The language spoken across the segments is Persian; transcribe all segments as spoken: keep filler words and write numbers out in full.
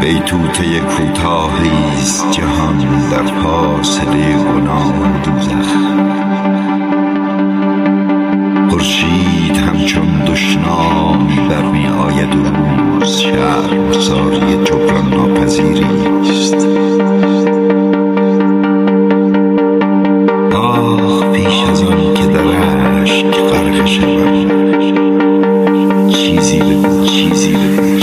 ای توته کوتاهیست جهان در فاصله گناه و دوزخ. خورشید همچون دشنامی برمی آید و روز شرمساری جبران ناپذیری است. آه پیش از آن که در اشک غرق شوم، چیزی بگو، چیزی بگو.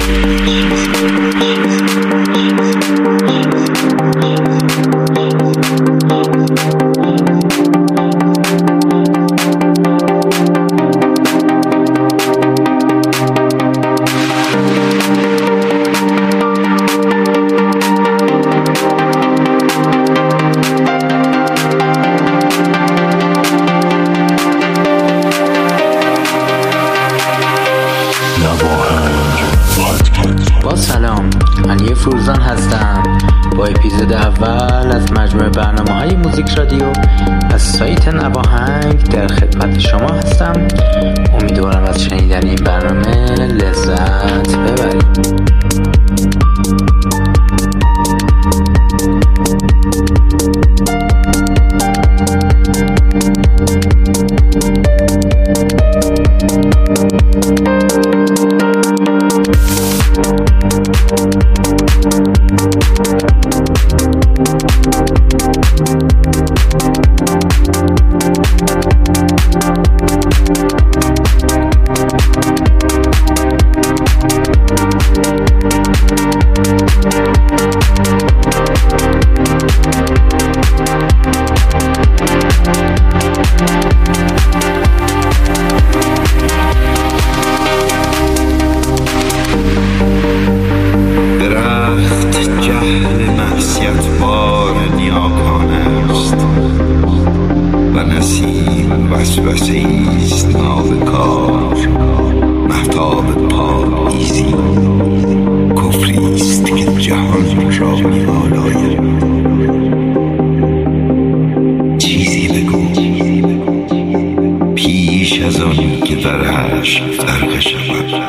با سلام، علی فروزان هستم با اپیزود اول از مجموعه برنامه‌های موزیک رادیو از سایت نواهنگ در خدمت شما هستم. امیدوارم از شنیدن این برنامه لذت ببرید. وسوسه‌ایست نابکار، مهتاب پاییزی کفریست که جهان را می‌آلاید. چیزی بگو پیش از آن که در عشق غرق شوم.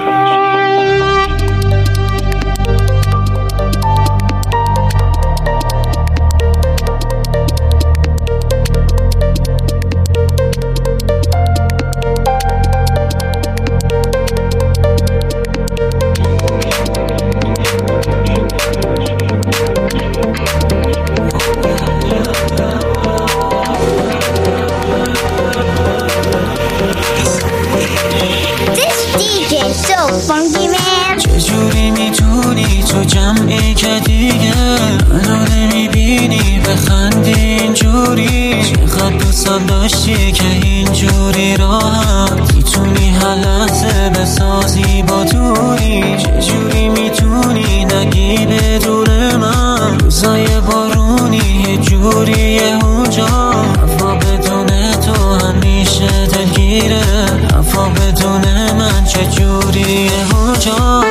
چجوری میتونی تو جمعی که دیگه منو نمیبینی بخندی اینجوری؟ چقدر دوستم داشتی که اینجوری راحت میتونی هر لحظه بسازی با دوری. چجوری میتونی نگی بدون من روزای بارونی یه جوری اونجا؟ هوا بدون تو همیشه دلگیره، هوا بدون من چجوری اونجا؟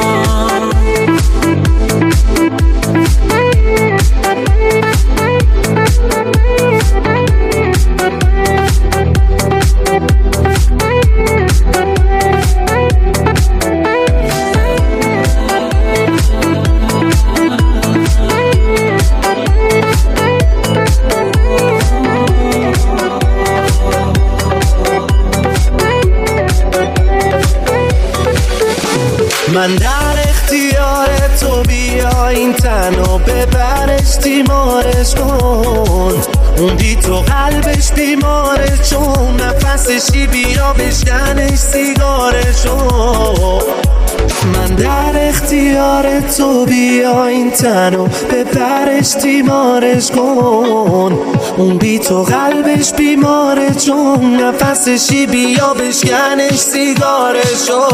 من در اختیار تو، بیا این تنو ببرش تیمارش کن. اون بی تو قلبش بیماره چون نفسشی، بیا بشکنش سیگارشو. من در اختیار تو، بیا این تنو ببرش تیمارش کن. اون بی تو قلبش بیماره چون نفسشی، بیا بشکنش سیگارشو.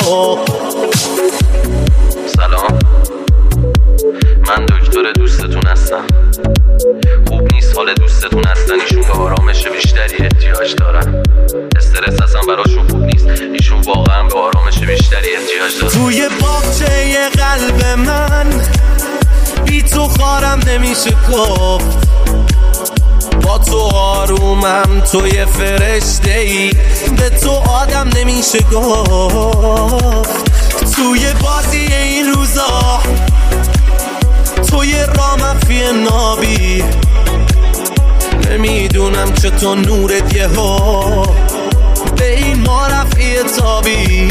سلام، من دکتر دوستتون هستم. خوب نیست حال دوستتون هستن، ایشون به آرامش بیشتری احتیاج دارن. استرس اصلا براشون خوب نیست، ایشون واقعا به آرامش بیشتری احتیاج دارن. توی باغچه قلب من بی تو خارم نمیشه گفت، با تو آرومم، توی فرشته ای، به تو آدم نمیشه گفت. توی بازی این روزا توی رامفی نابی، نمیدونم چطور نورت یه ها به این ما رفعی تابی.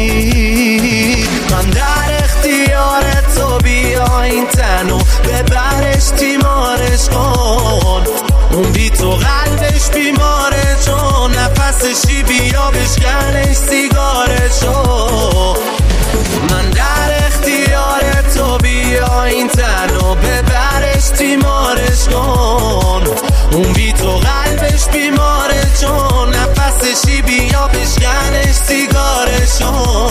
من در اختیار تو، بیا این تنو ببرش تیمارش کن. اون بی تو قلبش بیماره، چون نفسشی بیا بشکنش سیگارشو. من در اختیار تو، بیا این تنو ببرش تیمارش کن. اون بی تو قلبش بیماره، چون نفسشی بیا بشکنش سیگارشو.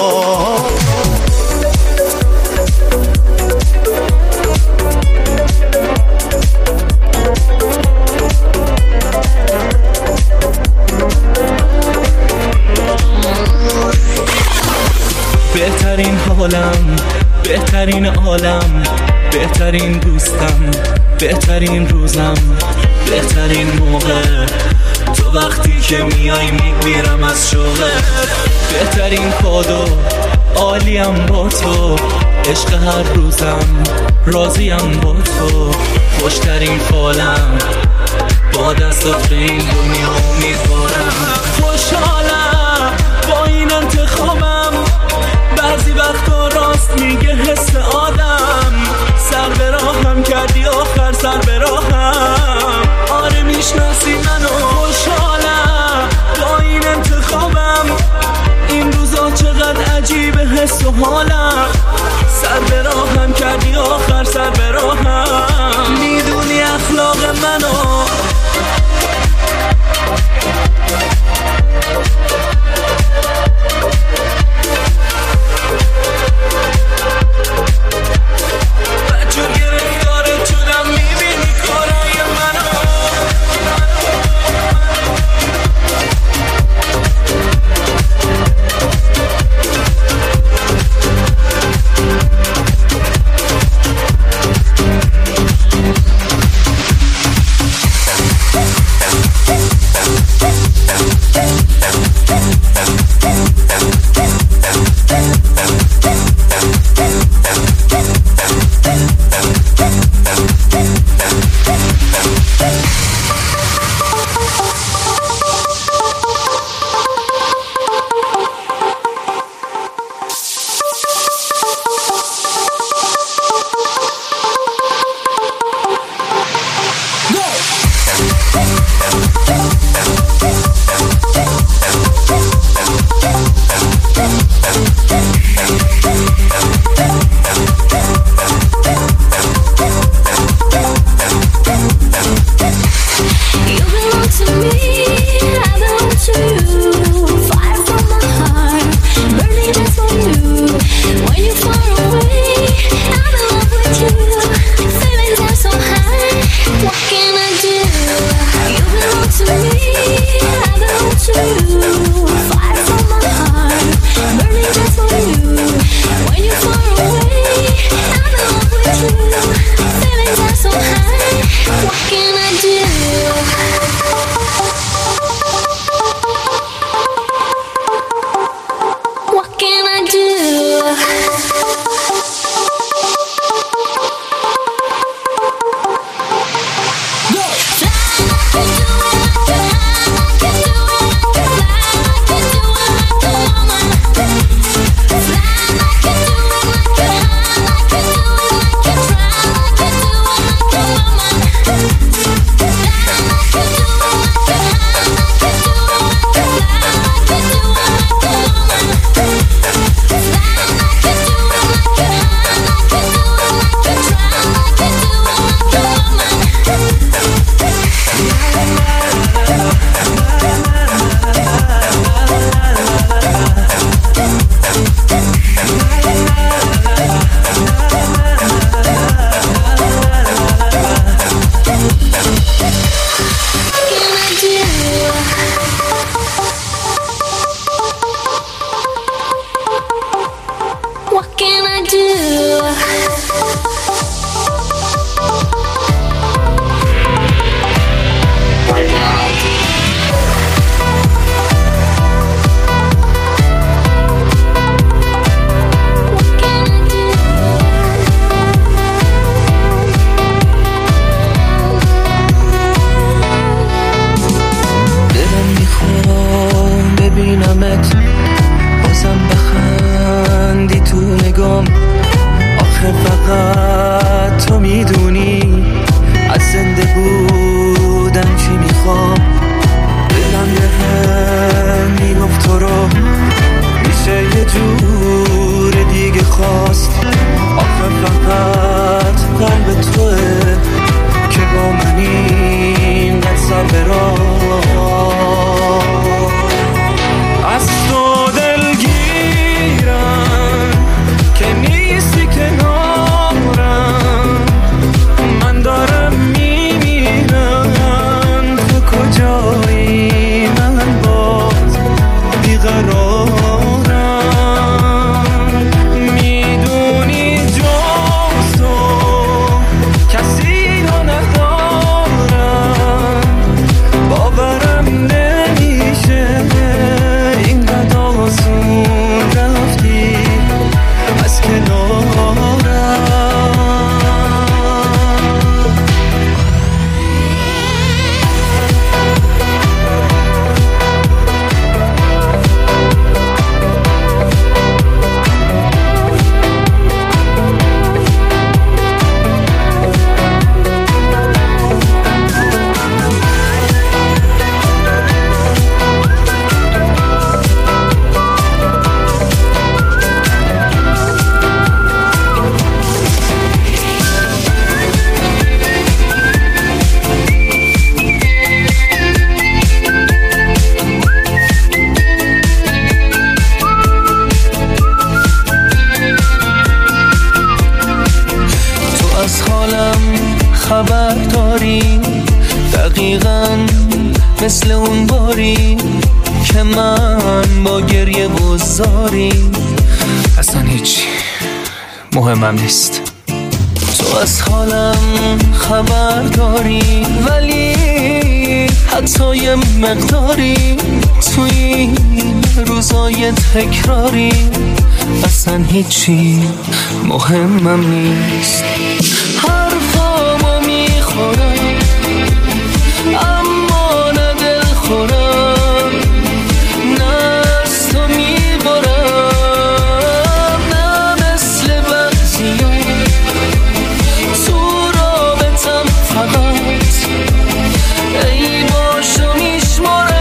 بهترین حالم، بهترین عالم، بهترین دوستم، بهترین روزم، بهترین موقع تو وقتی که میای میمیرم از شوقت. بهترین کادو عالیم با تو، عشق هر روزم راضیم با تو. خوشترین فالم با دستات به این دنیا امیدوارم. خوشحالم با این انتخابم، بعضی وقتا راست میگه حس آدم. سر به راهم کردی آخر سر به راهم، آره میشناسی منو. خوشحالم با این انتخابم، این روزا چقدر عجیبه حس و حالم. سر به راهم کردی آخر سر به راهم، میدونی اخلاق منو. To خبر داری، دقیقاً مثل اون باری که من با گریه بزاری. اصلا هیچی مهمم نیست. تو از حالم خبر داری، ولی حتی یه مقداری توی روزای تکراری اصلا هیچی مهمم نیست. حرفامو میخورم اما نه دل خورم، نه از تو میبرم، نه مثل بعضیا تو رابطم فقط ای باشو میشمارم.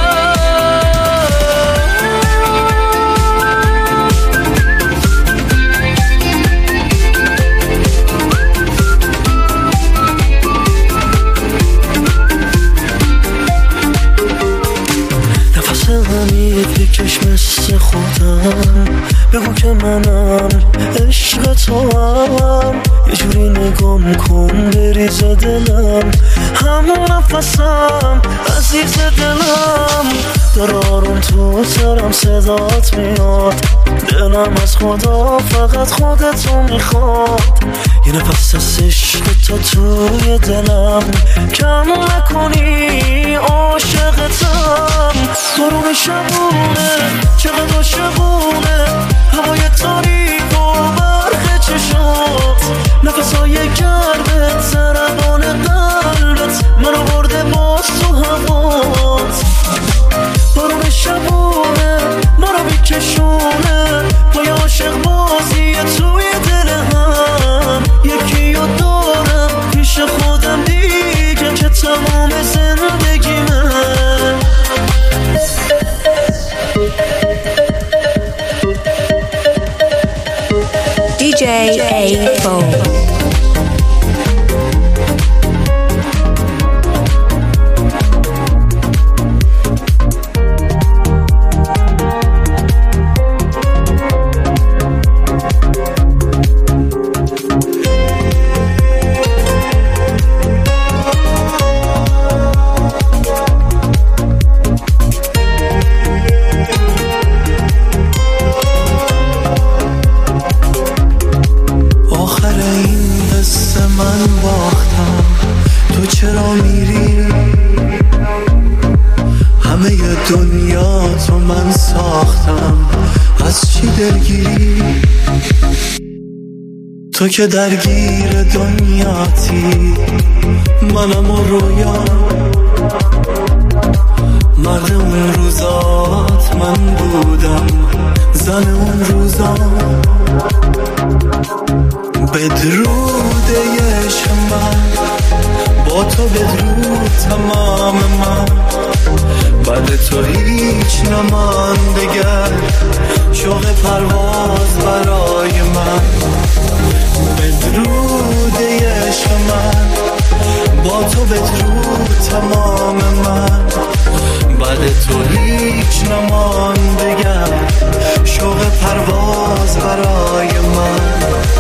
بکش مثل خودم، بگو که منم عشق تو هم، یه جوری نگام کن بریز دلم، همون نفسم عزیز دلم، داره آروم تو سرم صدات میاد، دلم از خدا فقط خودتو میخواد، یه نفس از عشق تو توی دلم، کم نکنی عاشقتم. بارون شبونه چقدر عاشقونه، هوای تاریک و برق چشات، نفسای گرمت ضربان قلبت منو برده باز تو هوات. بارون شبونه منو میکشونه پای عاشق بازی توی دل هم، یکی رو دارم پیش خودم دیگه که تمام زندگیمه. دی جی ای four. دنیا تو من ساختم، از چی دلگیری؟ تو که درگیر دنیاتی، منم و رویا، مرد اون روزات من بودم، زن اون روزا. بدرود عشق من با تو، بدرود تمام من، بعد تو هیچ نماندگر، شوق پرواز برای من. بدرود عشق من با تو، بدرود تمام من، بعد تو هیچ نماندگر، شوق پرواز برای من.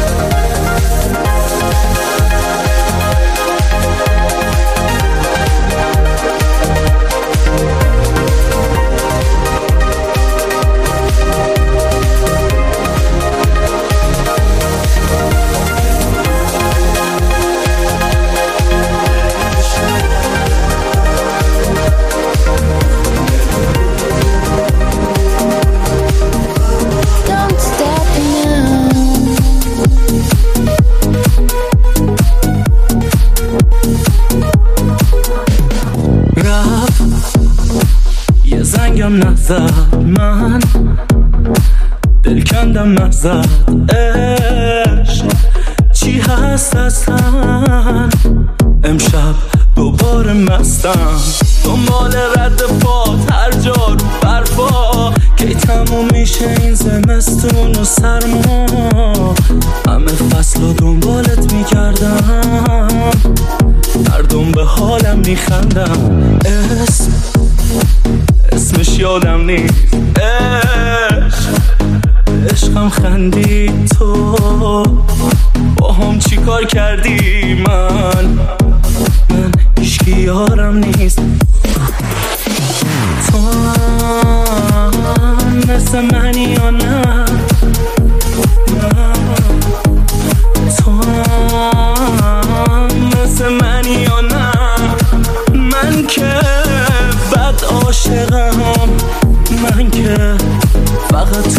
نزد من دل کندم نزد عشق چی هست اصلا، امشب دوباره مستم دنبال رد پات هر جا رو برفا، کی تموم میشه این زمستون و سرما، همه فصل رو دنبالت میکردم، مردم به حالم میخندم، اسم اسمش یادم نیست، عشق عشقم خندید، تو با هم چی کار کردی؟ من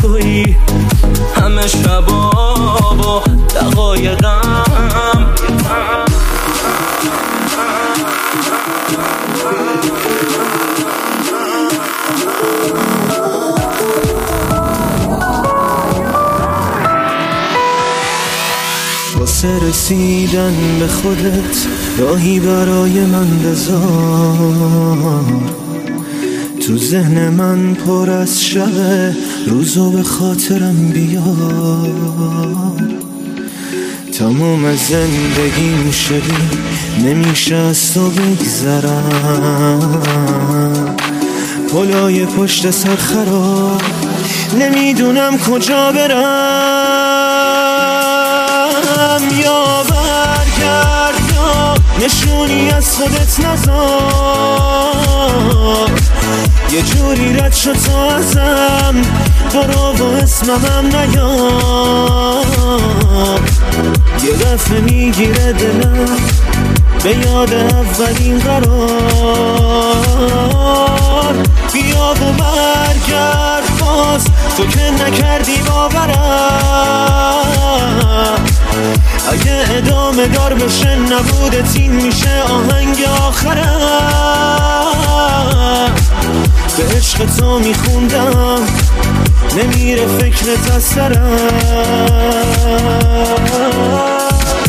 تویی، همه شبا با دقایقم. واسه رسیدن به خودت راهی برای من بذار، تو ذهن من پر از شب، روزو به خاطرم بیار. تموم زندگیم شدی، نمیشه از تو بگذرم. پلای پشت سر خراب، نمیدونم کجا برم. یا برگرد یا نشونی از خودت نذار، یه جوری رد شد تو ازم، برو و اسمم نیار. یه دفعه میگیره دلم به یاد اولین قرار. بیا و برگرد باز، تو که نکردی باورم. اگه ادامه دار بشه نبودت این میشه آهنگ آخرم. به عشق تو میخوندم، نمیره فکرت از سرم.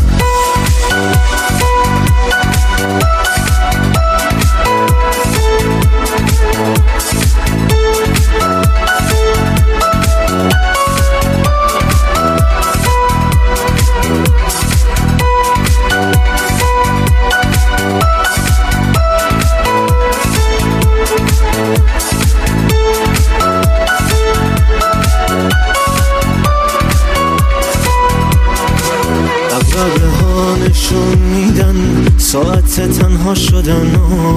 قبله ها نشون میدن ساعت تنها شدن،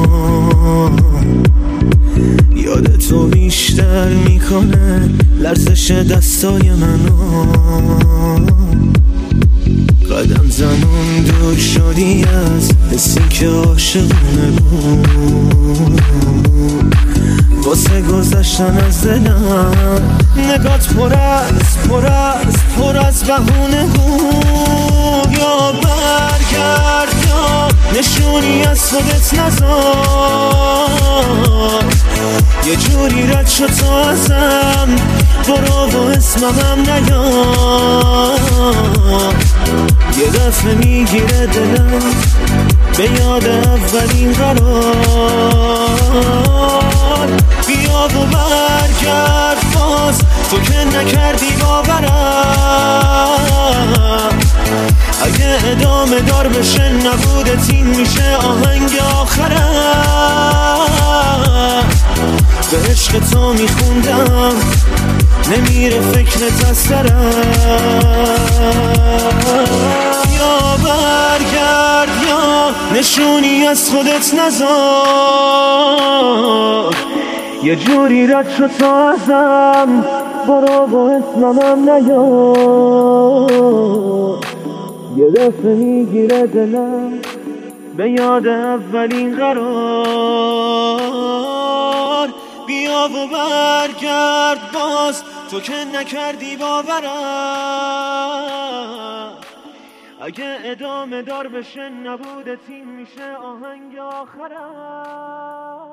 یاد تو بیشتر میکنه لرزش دستای منو. قدم زنون دور شدی از حسی که عاشقونه بود. واسه گذشتن از دلم نگات پر از پر از پر از بهونه بود. یا برگرد یا نشونی از خودت نذار، یه جوری رد شد تو ازم، برو و اسمم نیار. یه دفعه میگیره دلم به یاد اولین قرار. بیا و برگرد باز، تو که نکردی باورم. اگه ادامه دار بشه نبودت این میشه آهنگ آخرم. به عشق تو میخوندم، نمیره فکرت از سرم. یا برگرد یا نشونی از خودت نذار، یه جوری رد شد تو ازم، برو و اسمم نیار. یه دفعه میگیره دلم به یاد اولین قرار. بیا و برگرد باز، تو که نکردی باورم. اگه ادامه دار بشه نبودت این میشه آهنگ آخرم.